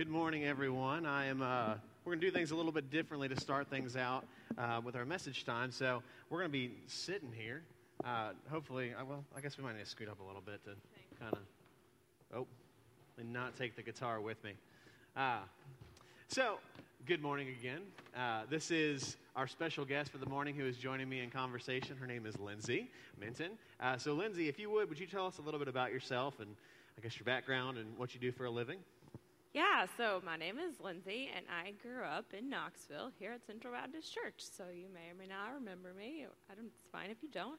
Good morning, everyone. We're going to do things a little bit differently to start things out with our message time. So we're going to be sitting here. Hopefully, I guess we might need to scoot up a little bit to kind of, and not take the guitar with me. So, good morning again. This is our special guest for the morning who is joining me in conversation. Her name is Lindsay Minton. So, Lindsay, if you would you tell us a little bit about yourself and I guess your background and what you do for a living? Yeah, so my name is Lindsay, and I grew up in Knoxville here at Central Baptist Church. So you may or may not remember me. It's fine if you don't.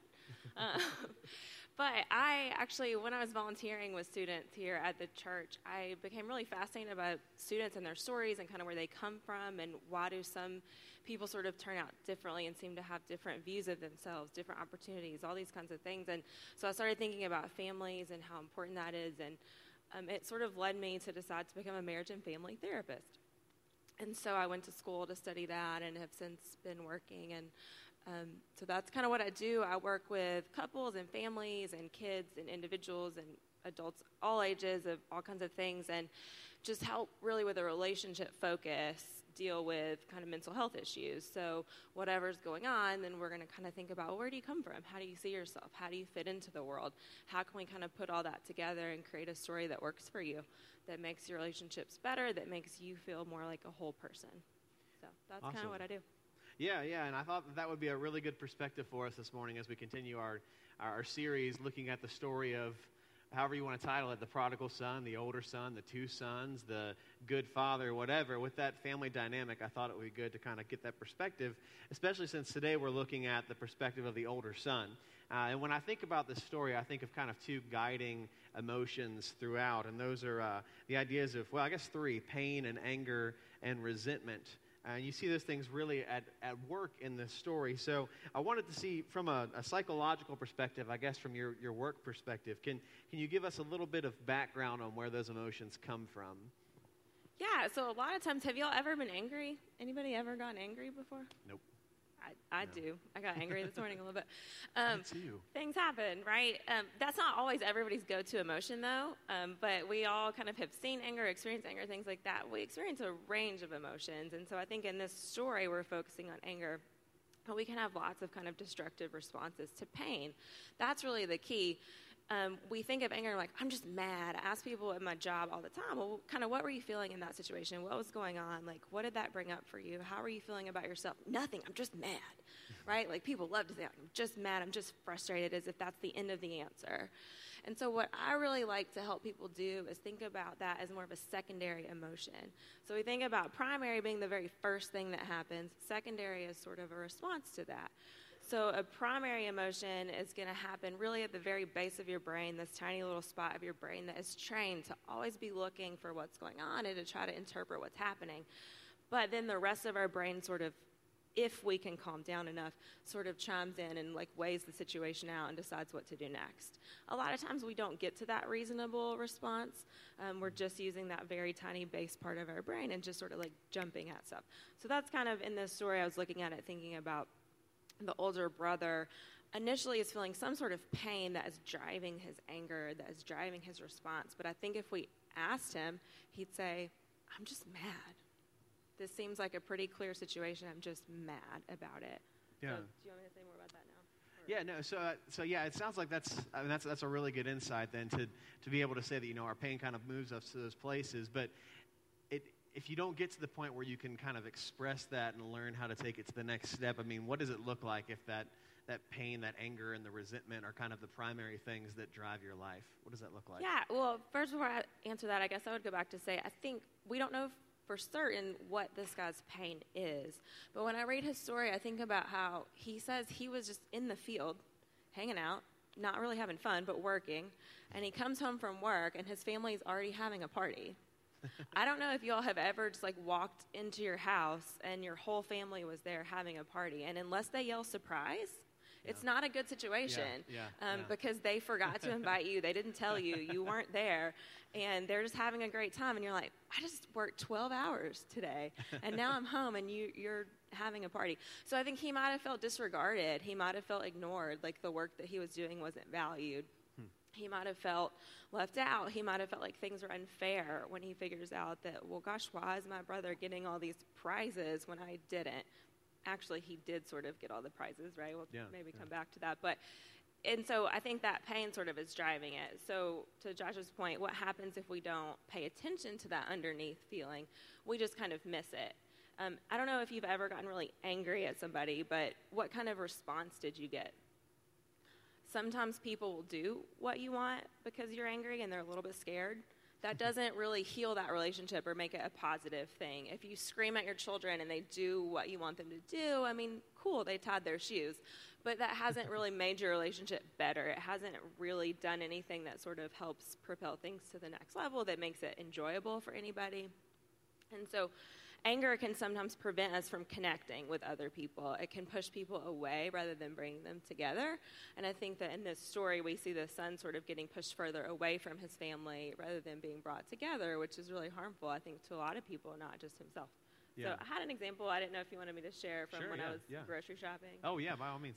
But I actually, when I was volunteering with students here at the church, I became really fascinated about students and their stories and kind of where they come from and why do some people sort of turn out differently and seem to have different views of themselves, different opportunities, all these kinds of things. And so I started thinking about families and how important that is, and it sort of led me to decide to become a marriage and family therapist. And so I went to school to study that and have since been working. And so that's kind of what I do. I work with couples and families and kids and individuals and adults, all ages, of all kinds of things, and just help really with a relationship focus deal with kind of mental health issues. So whatever's going on, then we're going to kind of think about, well, where do you come from? How do you see yourself? How do you fit into the world? How can we kind of put all that together and create a story that works for you, that makes your relationships better, that makes you feel more like a whole person? So that's Awesome. kind of what I do. Yeah, and I thought that would be a really good perspective for us this morning as we continue our series looking at the story of, however you want to title it, the prodigal son, the older son, the two sons, the good father, whatever. With that family dynamic, I thought it would be good to kind of get that perspective, especially since today we're looking at the perspective of the older son. And when I think about this story, I think of kind of two guiding emotions throughout, and those are the ideas of, I guess three: pain and anger and resentment. And you see those things really at work in this story. So I wanted to see from a psychological perspective, I guess from your work perspective, can you give us a little bit of background on where those emotions come from? Yeah, so a lot of times, have y'all ever been angry? Anybody ever gotten angry before? Nope. I do. I got angry this morning a little bit. Me too. Things happen, right? That's not always everybody's go-to emotion, though. But we all kind of have seen anger, experienced anger, things like that. We experience a range of emotions. And so I think in this story, we're focusing on anger. But we can have lots of kind of destructive responses to pain. That's really the key. We think of anger like, I'm just mad. I ask people at my job all the time, well, kind of what were you feeling in that situation? What was going on? Like, what did that bring up for you? How are you feeling about yourself? Nothing. I'm just mad, right? Like, people love to say, I'm just mad. I'm just frustrated, as if that's the end of the answer. And so what I really like to help people do is think about that as more of a secondary emotion. So we think about primary being the very first thing that happens. Secondary is sort of a response to that. So a primary emotion is going to happen really at the very base of your brain, this tiny little spot of your brain that is trained to always be looking for what's going on and to try to interpret what's happening. But then the rest of our brain sort of, if we can calm down enough, sort of chimes in and like weighs the situation out and decides what to do next. A lot of times we don't get to that reasonable response. We're just using that very tiny base part of our brain and just sort of like jumping at stuff. So that's kind of in this story I was looking at it, thinking about the older brother initially is feeling some sort of pain that is driving his anger, that is driving his response. But I think if we asked him, he'd say, I'm just mad. This seems like a pretty clear situation. I'm just mad about it. Yeah. So, do you want me to say more about that now? Yeah, no. So yeah, it sounds like that's a really good insight then to be able to say that our pain kind of moves us to those places, but if you don't get to the point where you can kind of express that and learn how to take it to the next step, I mean, what does it look like if that pain, that anger, and the resentment are kind of the primary things that drive your life? What does that look like? Yeah, well, first before I answer that, I guess I would go back to say I think we don't know for certain what this guy's pain is. But when I read his story, I think about how he says he was just in the field, hanging out, not really having fun, but working. And he comes home from work, and his family's already having a party. I don't know if you all have ever just like walked into your house and your whole family was there having a party. And unless they yell surprise, it's not a good situation because they forgot to invite you. They didn't tell you. You weren't there. And they're just having a great time. And you're like, I just worked 12 hours today. And now I'm home and you're having a party. So I think he might have felt disregarded. He might have felt ignored, like the work that he was doing wasn't valued. He might have felt left out. He might have felt like things were unfair when he figures out that, well, gosh, why is my brother getting all these prizes when I didn't? Actually, he did sort of get all the prizes, right? We'll maybe come back to that. And so I think that pain sort of is driving it. So to Josh's point, what happens if we don't pay attention to that underneath feeling? We just kind of miss it. I don't know if you've ever gotten really angry at somebody, but what kind of response did you get? Sometimes people will do what you want because you're angry and they're a little bit scared. That doesn't really heal that relationship or make it a positive thing. If you scream at your children and they do what you want them to do, I mean, cool, they tied their shoes. But that hasn't really made your relationship better. It hasn't really done anything that sort of helps propel things to the next level, that makes it enjoyable for anybody. And so anger can sometimes prevent us from connecting with other people. It can push people away rather than bring them together. And I think that in this story, we see the son sort of getting pushed further away from his family rather than being brought together, which is really harmful, I think, to a lot of people, not just himself. Yeah. So I had an example. I didn't know if you wanted me to share from when I was grocery shopping. Oh, yeah, by all means.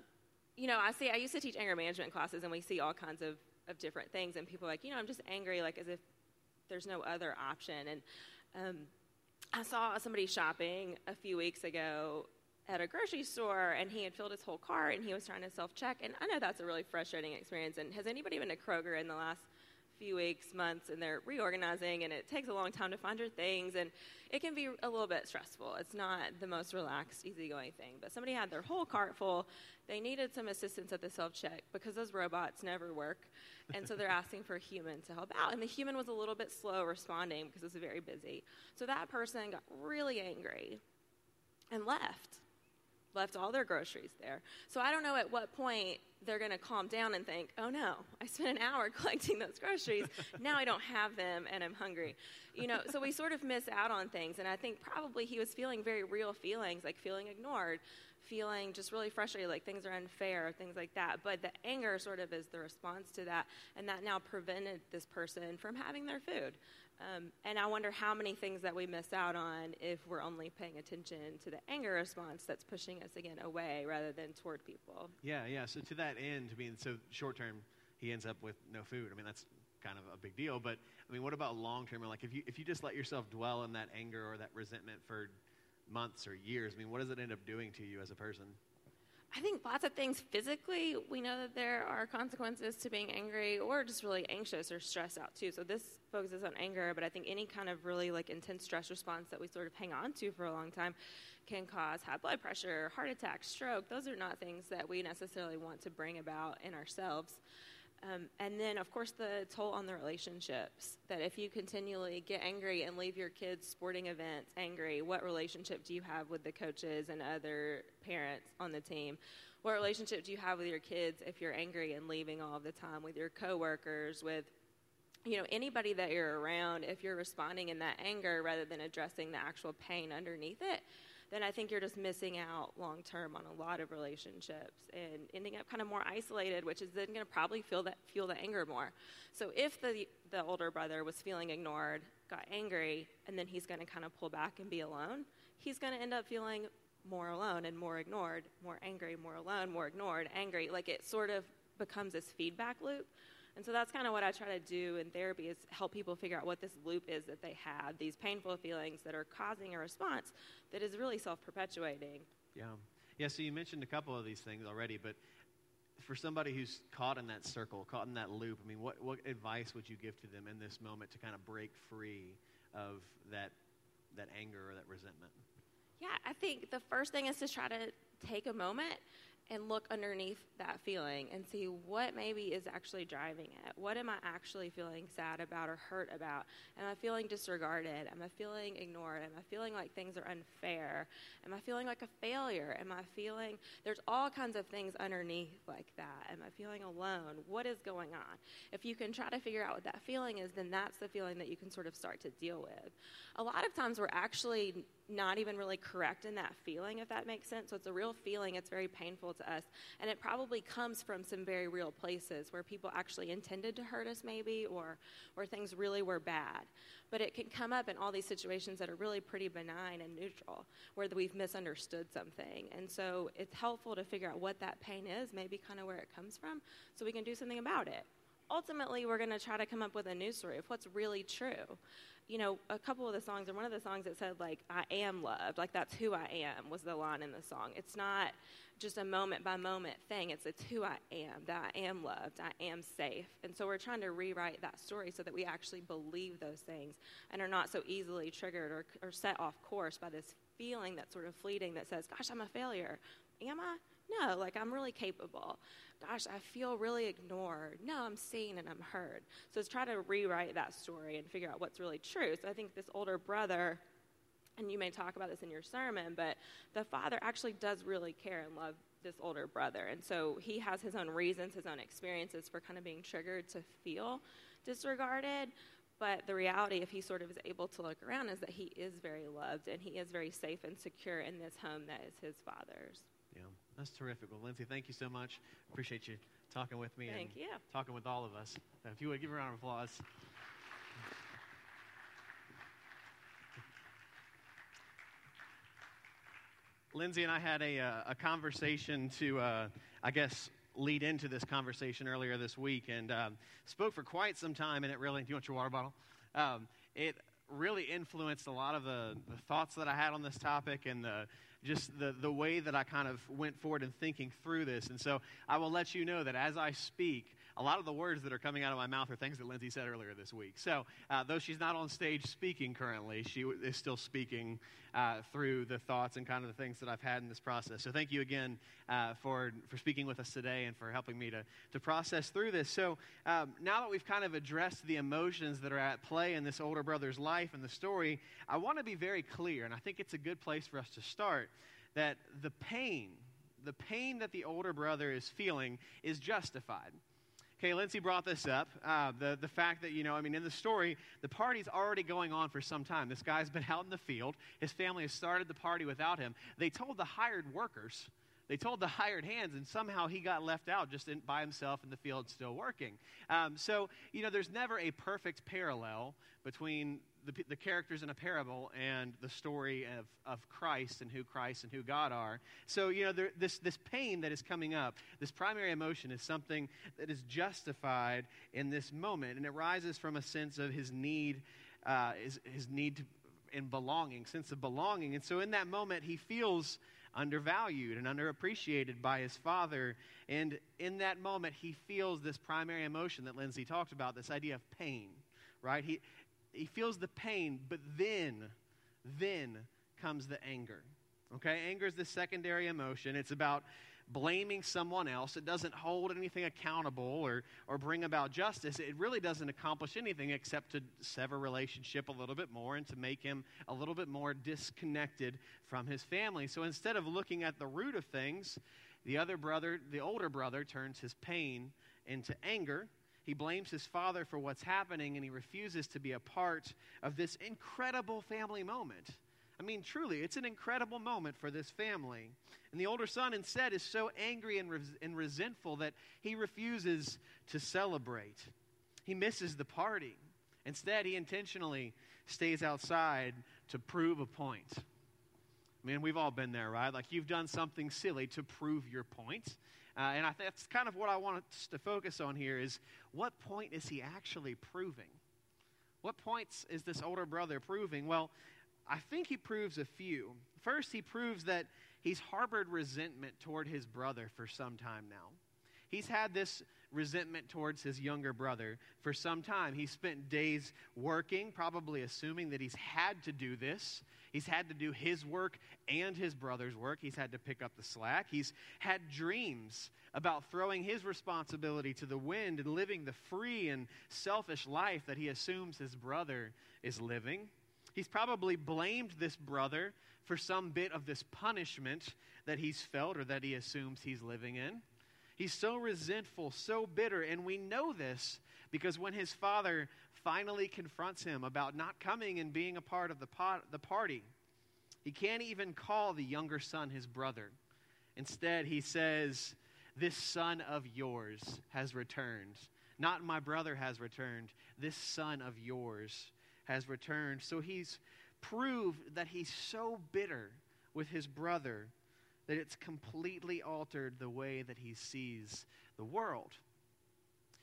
I used to teach anger management classes, and we see all kinds of different things. And people are like, I'm just angry, like as if there's no other option. And I saw somebody shopping a few weeks ago at a grocery store, and he had filled his whole cart, and he was trying to self-check. And I know that's a really frustrating experience. And has anybody been to Kroger in the last few weeks, months, and they're reorganizing, and it takes a long time to find your things, and it can be a little bit stressful. It's not the most relaxed, easygoing thing. But somebody had their whole cart full. They needed some assistance at the self-check because those robots never work. And so they're asking for a human to help out. And the human was a little bit slow responding because it was very busy. So that person got really angry and left all their groceries there. So I don't know at what point they're going to calm down and think, oh no, I spent an hour collecting those groceries. Now I don't have them and I'm hungry. So we sort of miss out on things. And I think probably he was feeling very real feelings, like feeling ignored, feeling just really frustrated, like things are unfair, things like that. But the anger sort of is the response to that, and that now prevented this person from having their food. And I wonder how many things that we miss out on if we're only paying attention to the anger response that's pushing us, again, away rather than toward people. Yeah. So to that end, so short term, he ends up with no food. I mean, that's kind of a big deal. But, I mean, what about long term? Like, if you just let yourself dwell in that anger or that resentment for months or years, I mean, what does it end up doing to you as a person? I think lots of things physically. We know that there are consequences to being angry or just really anxious or stressed out too. So this focuses on anger, but I think any kind of really intense stress response that we sort of hang on to for a long time can cause high blood pressure, heart attack, stroke. Those are not things that we necessarily want to bring about in ourselves. And then, of course, the toll on the relationships, that if you continually get angry and leave your kids' sporting events angry, what relationship do you have with the coaches and other parents on the team? What relationship do you have with your kids if you're angry and leaving all the time, with your coworkers, with anybody that you're around? If you're responding in that anger rather than addressing the actual pain underneath it, then I think you're just missing out long-term on a lot of relationships and ending up kind of more isolated, which is then going to probably fuel the anger more. So if the older brother was feeling ignored, got angry, and then he's going to kind of pull back and be alone, he's going to end up feeling more alone and more ignored, more angry, more alone, more ignored, angry. Like it sort of becomes this feedback loop. And so that's kind of what I try to do in therapy, is help people figure out what this loop is that they have, these painful feelings that are causing a response that is really self-perpetuating. Yeah, so you mentioned a couple of these things already, but for somebody who's caught in that circle, caught in that loop, I mean, what advice would you give to them in this moment to kind of break free of that anger or that resentment? Yeah, I think the first thing is to try to take a moment and look underneath that feeling and see what maybe is actually driving it. What am I actually feeling sad about or hurt about? Am I feeling disregarded? Am I feeling ignored? Am I feeling like things are unfair? Am I feeling like a failure? Am I feeling, there's all kinds of things underneath like that. Am I feeling alone? What is going on? If you can try to figure out what that feeling is, then that's the feeling that you can sort of start to deal with. A lot of times we're actually not even really correct in that feeling, if that makes sense. So it's a real feeling. It's very painful to us. And it probably comes from some very real places where people actually intended to hurt us maybe, or where things really were bad. But it can come up in all these situations that are really pretty benign and neutral, where we've misunderstood something. And so it's helpful to figure out what that pain is, maybe kind of where it comes from, so we can do something about it. ultimately we're going to try to come up with a new story of what's really true. You know, a couple of the songs, or one of the songs that said, like, I am loved, like, that's who I am, was the line in the song. It's not just a moment-by-moment thing. It's who I am, that I am loved, I am safe. And so we're trying to rewrite that story so that we actually believe those things and are not so easily triggered or set off course by this feeling that's sort of fleeting that says, gosh, I'm a failure. Am I? No, like, I'm really capable. Gosh, I feel really ignored. No, I'm seen and I'm heard. So it's try to rewrite that story and figure out what's really true. So I think this older brother, and you may talk about this in your sermon, but the father actually does really care and love this older brother. And so he has his own reasons, his own experiences for kind of being triggered to feel disregarded. But the reality, if he sort of is able to look around, is that he is very loved and he is very safe and secure in this home that is his father's. Yeah, that's terrific. Well, Lindsay, thank you so much. Appreciate you talking with me Thank you. Talking with all of us. If you would give a round of applause. Lindsay and I had a conversation to, I guess, lead into this conversation earlier this week, and spoke for quite some time, and it really, do you want your water bottle? It really influenced a lot of the thoughts that I had on this topic and the way that I kind of went forward in thinking through this. And so I will let you know that as I speak, a lot of the words that are coming out of my mouth are things that Lindsay said earlier this week. So though she's not on stage speaking currently, she is still speaking through the thoughts and kind of the things that I've had in this process. So thank you again for speaking with us today and for helping me to process through this. So now that we've kind of addressed the emotions that are at play in this older brother's life and the story, I want to be very clear, and I think it's a good place for us to start, that the pain that the older brother is feeling is justified. Okay, Lindsay brought this up, the fact that, in the story, the party's already going on for some time. This guy's been out in the field. His family has started the party without him. They told the hired workers, they told the hired hands, and somehow he got left out just by himself in the field still working. So there's never a perfect parallel between the characters in a parable and the story of Christ and who God are. So, this pain that is coming up, this primary emotion is something that is justified in this moment, and it rises from a sense of his need, his need in belonging, sense of belonging. And so in that moment, he feels undervalued and underappreciated by his father. And in that moment, he feels this primary emotion that Lindsay talked about, this idea of pain, right? He feels the pain, but then comes the anger. Okay, anger is the secondary emotion. It's about blaming someone else. It doesn't hold anything accountable or bring about justice. It really doesn't accomplish anything except to sever relationship a little bit more and to make him a little bit more disconnected from his family. So instead of looking at the root of things, the older brother turns his pain into anger. He blames his father for what's happening, and he refuses to be a part of this incredible family moment. I mean, truly, it's an incredible moment for this family. And the older son instead is so angry and resentful that he refuses to celebrate. He misses the party. Instead, he intentionally stays outside to prove a point. I mean, we've all been there, right? Like, you've done something silly to prove your point. And that's kind of what I want us to focus on here is, what point is he actually proving? What points is this older brother proving? Well, I think he proves a few. First, he proves that he's harbored resentment toward his brother for some time now. He's had this resentment towards his younger brother for some time. He spent days working, probably assuming that he's had to do this. He's had to do his work and his brother's work. He's had to pick up the slack. He's had dreams about throwing his responsibility to the wind and living the free and selfish life that he assumes his brother is living. He's probably blamed this brother for some bit of this punishment that he's felt or that he assumes he's living in. He's so resentful, so bitter, and we know this because when his father finally confronts him about not coming and being a part of the party, he can't even call the younger son his brother. Instead, he says, "This son of yours has returned. Not my brother has returned. This son of yours has returned." So he's proved that he's so bitter with his brother that it's completely altered the way that he sees the world.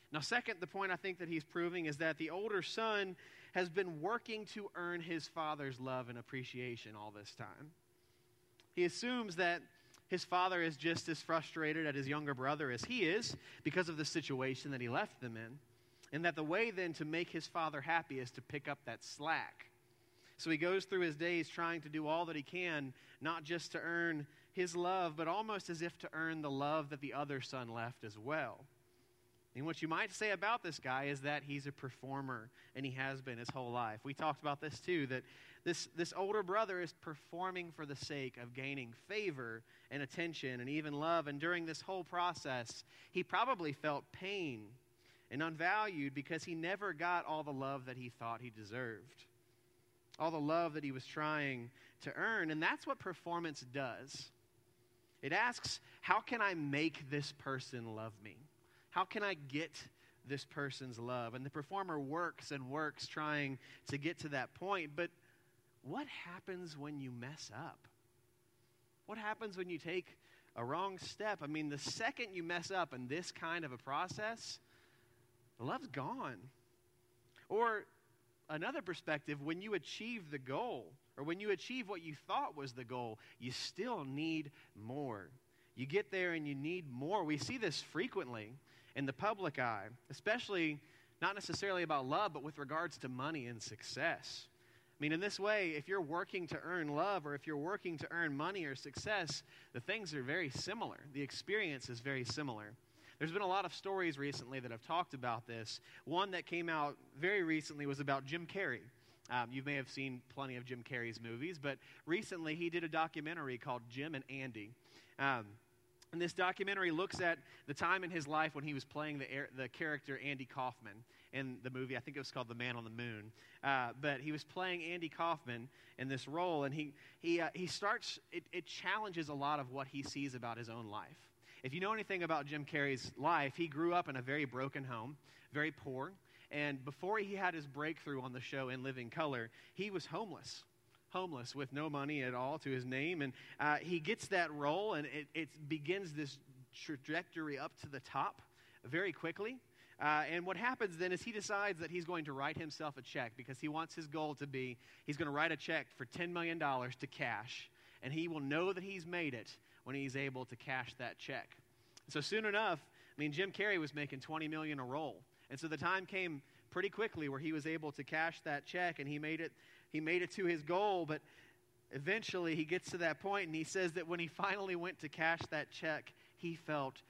Now, second, the point I think that he's proving is that the older son has been working to earn his father's love and appreciation all this time. He assumes that his father is just as frustrated at his younger brother as he is because of the situation that he left them in, and that the way then to make his father happy is to pick up that slack. So he goes through his days trying to do all that he can, not just to earn his love, but almost as if to earn the love that the other son left as well. And what you might say about this guy is that he's a performer, and he has been his whole life. We talked about this too, that this older brother is performing for the sake of gaining favor and attention and even love. And during this whole process, he probably felt pain and unvalued because he never got all the love that he thought he deserved, all the love that he was trying to earn. And that's what performance does. It asks, how can I make this person love me? How can I get this person's love? And the performer works and works trying to get to that point. But what happens when you mess up? What happens when you take a wrong step? I mean, the second you mess up in this kind of a process, the love's gone. Or another perspective, when you achieve the goal, or when you achieve what you thought was the goal, you still need more. You get there and you need more. We see this frequently in the public eye, especially not necessarily about love, but with regards to money and success. I mean, in this way, if you're working to earn love or if you're working to earn money or success, the things are very similar. The experience is very similar. There's been a lot of stories recently that have talked about this. One that came out very recently was about Jim Carrey. You may have seen plenty of Jim Carrey's movies, but recently he did a documentary called Jim and Andy. And this documentary looks at the time in his life when he was playing the character Andy Kaufman in the movie. I think it was called The Man on the Moon. But he was playing Andy Kaufman in this role, and he starts, it challenges a lot of what he sees about his own life. If you know anything about Jim Carrey's life, he grew up in a very broken home, very poor, and before he had his breakthrough on the show In Living Color, he was homeless with no money at all to his name. And he gets that role, and it begins this trajectory up to the top very quickly. And what happens then is he decides that he's going to write himself a check because he wants his goal to be, he's going to write a check for $10 million to cash. And he will know that he's made it when he's able to cash that check. So soon enough, I mean, Jim Carrey was making $20 million a roll. And so the time came pretty quickly where he was able to cash that check, and he made it to his goal. But eventually he gets to that point, and he says that when he finally went to cash that check, he felt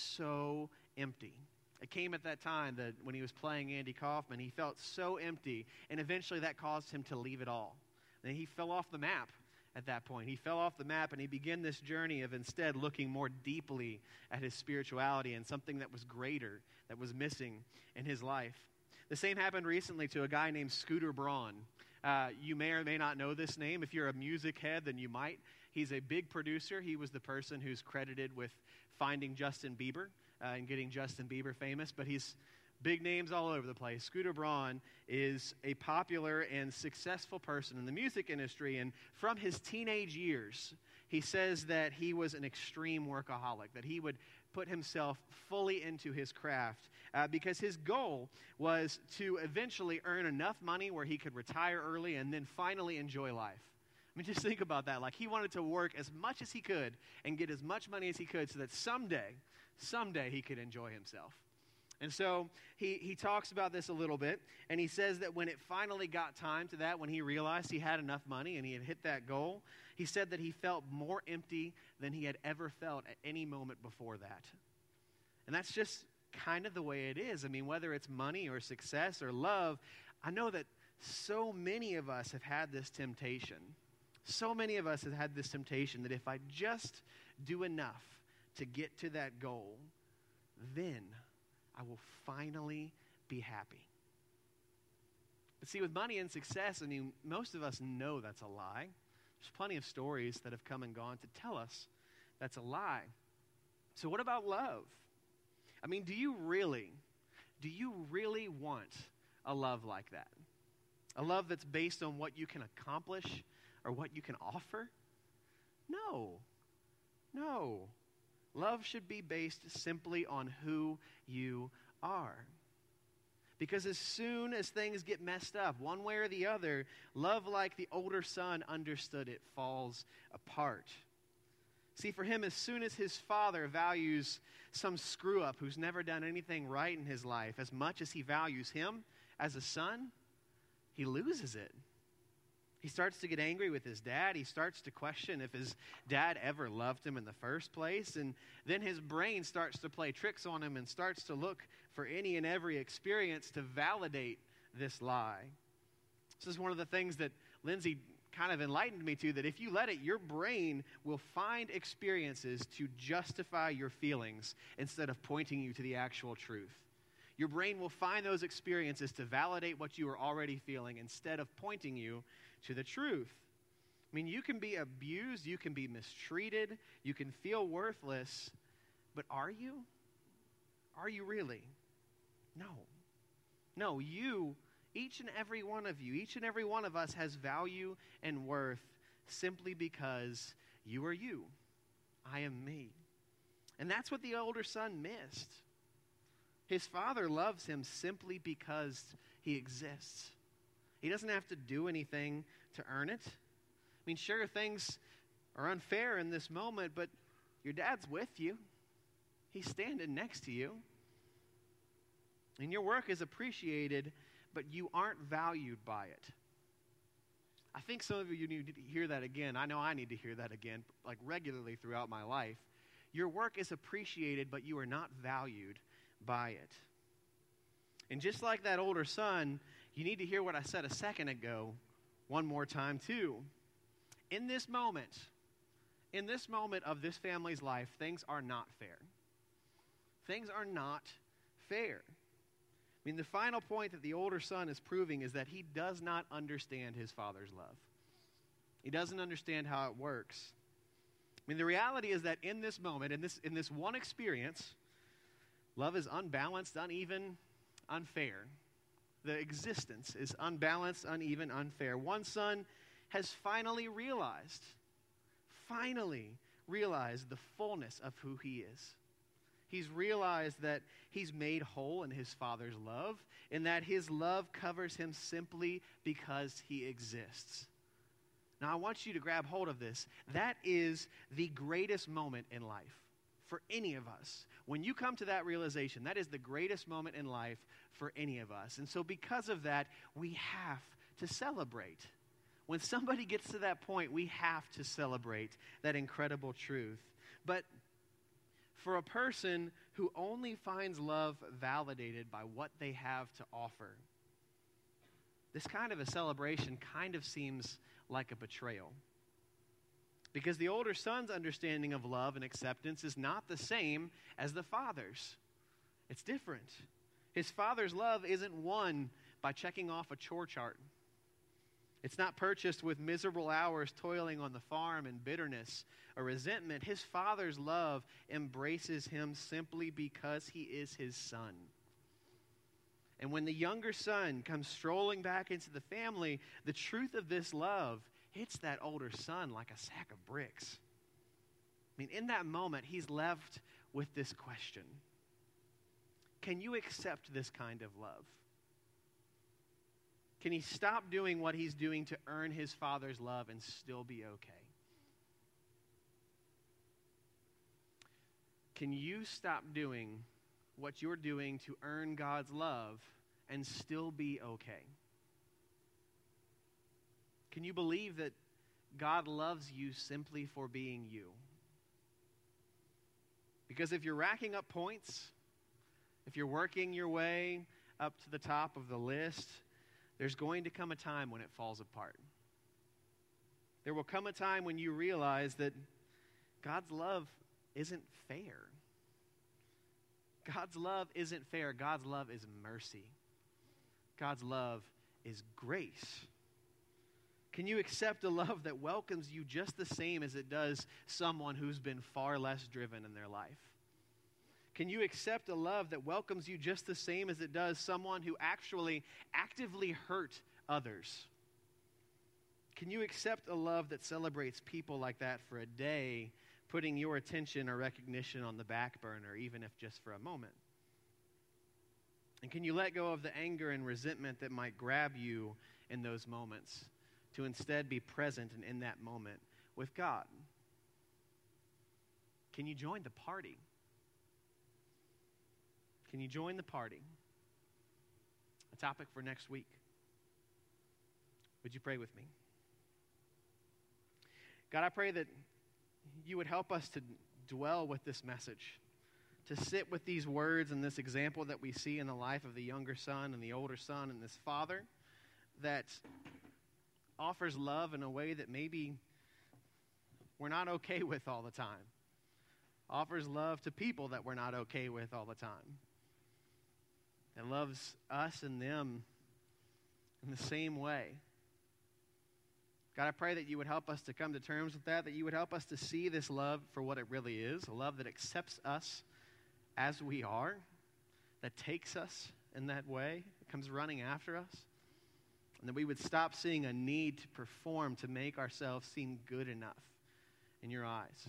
so empty. It came at that time that when he was playing Andy Kaufman, he felt so empty, and eventually that caused him to leave it all. And he fell off the map at that point. He fell off the map, and he began this journey of instead looking more deeply at his spirituality and something that was greater, that was missing in his life. The same happened recently to a guy named Scooter Braun. You may or may not know this name. If you're a music head, then you might. He's a big producer. He was the person who's credited with finding Justin Bieber and getting Justin Bieber famous, but he's big names all over the place. Scooter Braun is a popular and successful person in the music industry, and from his teenage years, he says that he was an extreme workaholic, that he would put himself fully into his craft because his goal was to eventually earn enough money where he could retire early and then finally enjoy life. I mean, just think about that. Like, he wanted to work as much as he could and get as much money as he could so that someday he could enjoy himself. And so he talks about this a little bit, and he says that when it finally got time to that, when he realized he had enough money and he had hit that goal, he said that he felt more empty than he had ever felt at any moment before that. And that's just kind of the way it is. I mean, whether it's money or success or love, I know that so many of us have had this temptation. So many of us have had this temptation that if I just do enough to get to that goal, then I will finally be happy. But see, with money and success, I mean, most of us know that's a lie. There's plenty of stories that have come and gone to tell us that's a lie. So what about love? I mean, do you really want a love like that? A love that's based on what you can accomplish or what you can offer? No. Love should be based simply on who you are. Because as soon as things get messed up, one way or the other, love like the older son understood it falls apart. See, for him, as soon as his father values some screw-up who's never done anything right in his life as much as he values him as a son, he loses it. He starts to get angry with his dad. He starts to question if his dad ever loved him in the first place. And then his brain starts to play tricks on him and starts to look for any and every experience to validate this lie. This is one of the things that Lindsay kind of enlightened me to, that if you let it, your brain will find experiences to justify your feelings instead of pointing you to the actual truth. Your brain will find those experiences to validate what you are already feeling instead of pointing you to the truth. I mean, you can be abused, you can be mistreated, you can feel worthless, but are you? Are you really? No. No, you, each and every one of you, each and every one of us has value and worth simply because you are you. I am me. And that's what the older son missed. His father loves him simply because he exists. He doesn't have to do anything to earn it. I mean, sure, things are unfair in this moment, but your dad's with you. He's standing next to you. And your work is appreciated, but you aren't valued by it. I think some of you need to hear that again. I know I need to hear that again, like regularly throughout my life. Your work is appreciated, but you are not valued by it. And just like that older son, you need to hear what I said a second ago one more time too. In this moment of this family's life, things are not fair. Things are not fair. I mean, the final point that the older son is proving is that he does not understand his father's love. He doesn't understand how it works. I mean, the reality is that in this moment, in this one experience, love is unbalanced, uneven, unfair. The existence is unbalanced, uneven, unfair. One son has finally realized the fullness of who he is. He's realized that he's made whole in his father's love, and that his love covers him simply because he exists. Now, I want you to grab hold of this. That is the greatest moment in life for any of us. When you come to that realization, that is the greatest moment in life for any of us. And so because of that, we have to celebrate. When somebody gets to that point, we have to celebrate that incredible truth. But for a person who only finds love validated by what they have to offer, this kind of a celebration kind of seems like a betrayal. Because the older son's understanding of love and acceptance is not the same as the father's. It's different. His father's love isn't won by checking off a chore chart. It's not purchased with miserable hours toiling on the farm and bitterness or resentment. His father's love embraces him simply because he is his son. And when the younger son comes strolling back into the family, the truth of this love hits that older son like a sack of bricks. I mean, in that moment, he's left with this question. Can you accept this kind of love? Can he stop doing what he's doing to earn his father's love and still be okay? Can you stop doing what you're doing to earn God's love and still be okay? Can you believe that God loves you simply for being you? Because if you're racking up points, if you're working your way up to the top of the list, there's going to come a time when it falls apart. There will come a time when you realize that God's love isn't fair. God's love isn't fair. God's love is mercy. God's love is grace. Can you accept a love that welcomes you just the same as it does someone who's been far less driven in their life? Can you accept a love that welcomes you just the same as it does someone who actually actively hurt others? Can you accept a love that celebrates people like that for a day, putting your attention or recognition on the back burner, even if just for a moment? And can you let go of the anger and resentment that might grab you in those moments to instead be present and in that moment with God? Can you join the party? Can you join the party? A topic for next week. Would you pray with me? God, I pray that you would help us to dwell with this message, to sit with these words and this example that we see in the life of the younger son and the older son and this father that offers love in a way that maybe we're not okay with all the time. Offers love to people that we're not okay with all the time. And loves us and them in the same way. God, I pray that you would help us to come to terms with that you would help us to see this love for what it really is, a love that accepts us as we are, that takes us in that way, that comes running after us, and that we would stop seeing a need to perform to make ourselves seem good enough in your eyes.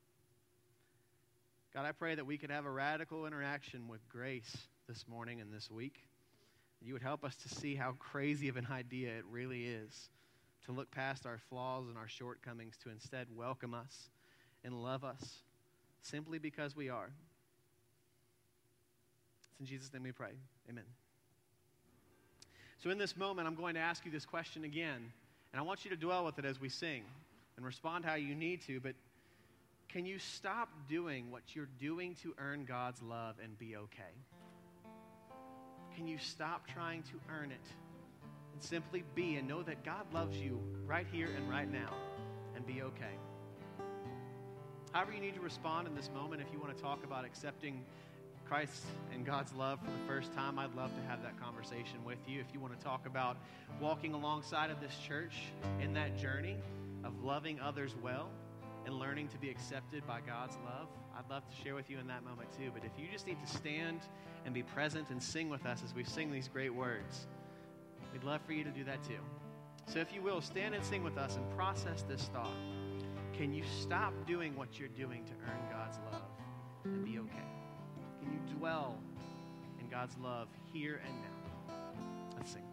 God, I pray that we could have a radical interaction with grace this morning and this week. You would help us to see how crazy of an idea it really is to look past our flaws and our shortcomings to instead welcome us and love us simply because we are. It's in Jesus' name we pray. Amen. So in this moment, I'm going to ask you this question again, and I want you to dwell with it as we sing and respond how you need to, but can you stop doing what you're doing to earn God's love and be okay? Can you stop trying to earn it and simply be and know that God loves you right here and right now and be okay? However you need to respond in this moment, if you want to talk about accepting Christ and God's love for the first time, I'd love to have that conversation with you. If you want to talk about walking alongside of this church in that journey of loving others well and learning to be accepted by God's love, I'd love to share with you in that moment too. But if you just need to stand and be present and sing with us as we sing these great words, we'd love for you to do that too. So if you will, stand and sing with us and process this thought. Can you stop doing what you're doing to earn God's love and be okay? Can you dwell in God's love here and now? Let's sing.